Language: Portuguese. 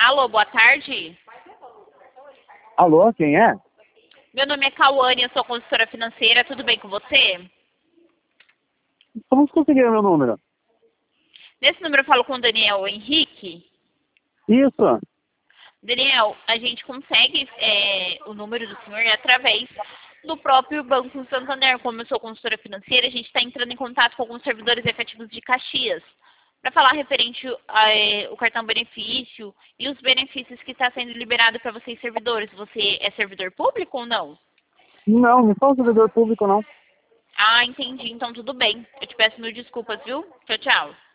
Alô, boa tarde. Alô, quem é? Meu nome é Cauane, eu sou consultora financeira, tudo bem com você? Como você conseguiu meu número? Nesse número eu falo com o Daniel Henrique. Isso. Daniel, a gente consegue o número do senhor através do próprio Banco Santander. Como eu sou consultora financeira, a gente está entrando em contato com alguns servidores efetivos de Caxias para falar referente ao cartão benefício e os benefícios que está sendo liberado para vocês servidores. Você é servidor público ou não? Não sou servidor público, não. Ah, entendi. Então tudo bem. Eu te peço mil desculpas, viu? Tchau, tchau.